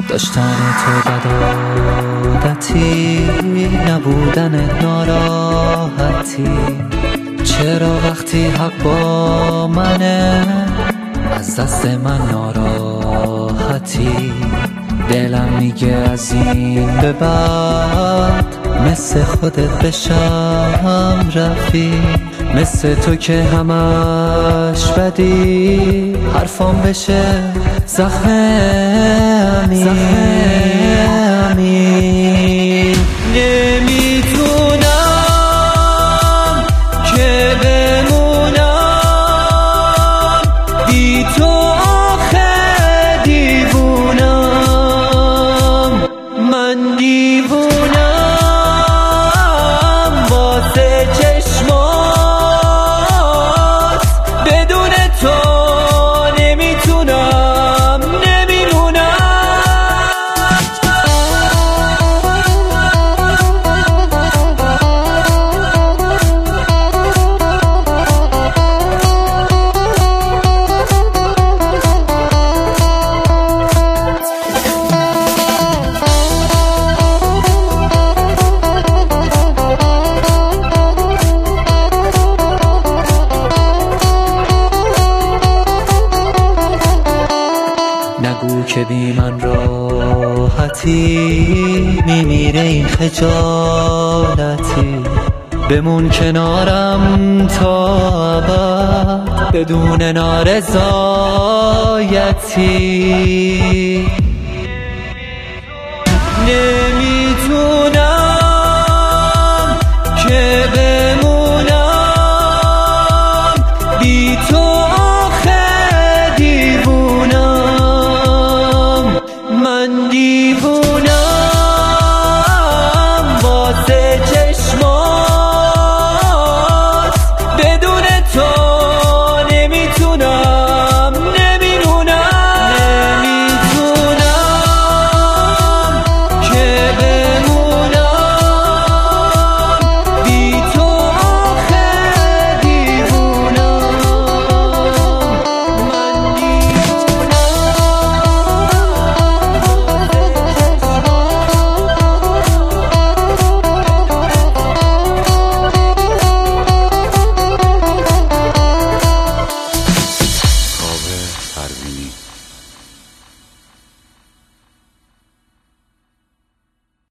داشتن تو بدعادتی، نبودن ناراحتی. چرا وقتی حق با منه از دست من ناراحتی؟ دلم میگه از این به بعد مثل خودت بشم رفیق، مثل تو که همش بدی، حرفام بشه زخم امین. نمیتونم که بمونم بی تو، آخه دیوونم، من دیوونم واسه چشمات، بدون تو نمیتونم نمیمونم. نگو که بی من راحتی، میمیره این خجالتی. بمون کنارم تا ابد بدون نارضایتی.